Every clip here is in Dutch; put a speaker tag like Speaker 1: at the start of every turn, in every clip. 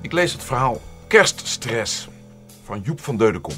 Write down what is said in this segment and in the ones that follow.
Speaker 1: Ik lees het verhaal Kerststress van Joep van Deudekom.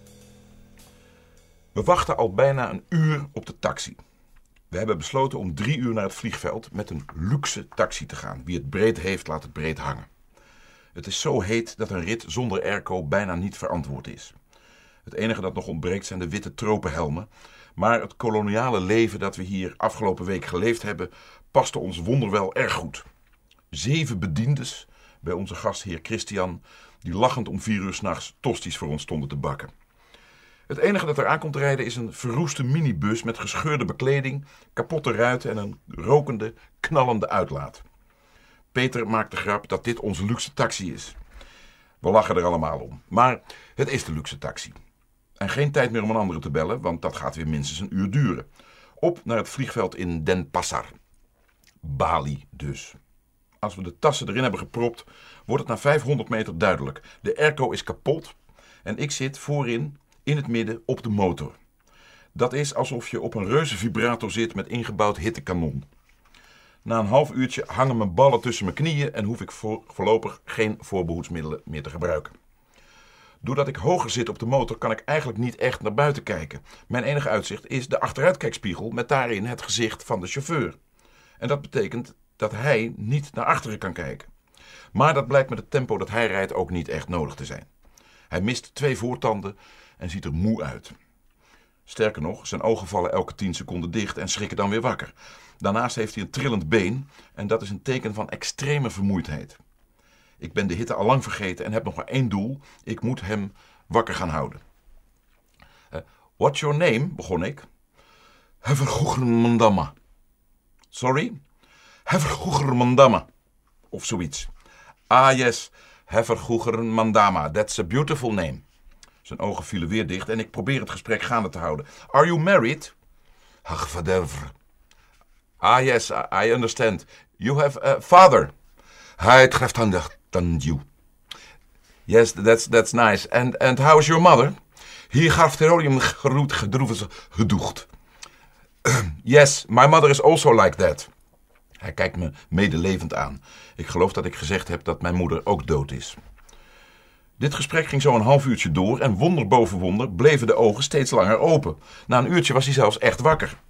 Speaker 1: We wachten al bijna een uur op de taxi. We hebben besloten om 3 uur naar het vliegveld met een luxe taxi te gaan. Wie het breed heeft, laat het breed hangen. Het is zo heet dat een rit zonder airco bijna niet verantwoord is. Het enige dat nog ontbreekt zijn de witte tropenhelmen. Maar het koloniale leven dat we hier afgelopen week geleefd hebben, paste ons wonderwel erg goed. 7 bediendes bij onze gastheer Christian, die lachend om 4 uur 's nachts tosties voor ons stonden te bakken. Het enige dat er aankomt rijden is een verroeste minibus met gescheurde bekleding, kapotte ruiten en een rokende, knallende uitlaat. Peter maakt de grap dat dit onze luxe taxi is. We lachen er allemaal om, maar het is de luxe taxi. En geen tijd meer om een andere te bellen, want dat gaat weer minstens een uur duren. Op naar het vliegveld in Denpasar. Bali dus. Als we de tassen erin hebben gepropt, wordt het na 500 meter duidelijk. De airco is kapot en ik zit voorin, in het midden, op de motor. Dat is alsof je op een reuze vibrator zit met ingebouwd hittekanon. Na een half uurtje hangen mijn ballen tussen mijn knieën en hoef ik voorlopig geen voorbehoedsmiddelen meer te gebruiken. Doordat ik hoger zit op de motor kan ik eigenlijk niet echt naar buiten kijken. Mijn enige uitzicht is de achteruitkijkspiegel met daarin het gezicht van de chauffeur. En dat betekent dat hij niet naar achteren kan kijken. Maar dat blijkt met het tempo dat hij rijdt ook niet echt nodig te zijn. Hij mist 2 voortanden en ziet er moe uit. Sterker nog, zijn ogen vallen elke 10 seconden dicht en schrikken dan weer wakker. Daarnaast heeft hij een trillend been en dat is een teken van extreme vermoeidheid. Ik ben de hitte al lang vergeten en heb nog maar 1 doel. Ik moet hem wakker gaan houden. What's your name? Begon ik. Hevergoegermandama. Sorry? Hevergoegermandama. Of zoiets. Ah yes, Hevergoegermandama. That's a beautiful name. Zijn ogen vielen weer dicht en ik probeer het gesprek gaande te houden. Are you married? Ach, whatever. Ah yes, I understand. You have a father. Hij treft aan you. Yes, that's nice. And how is your mother? Hier gaf terolium geroet gedroeven gedoegd. Yes, my mother is also like that. Hij kijkt me medelevend aan. Ik geloof dat ik gezegd heb dat mijn moeder ook dood is. Dit gesprek ging zo een half uurtje door en wonder boven wonder bleven de ogen steeds langer open. Na een uurtje was hij zelfs echt wakker.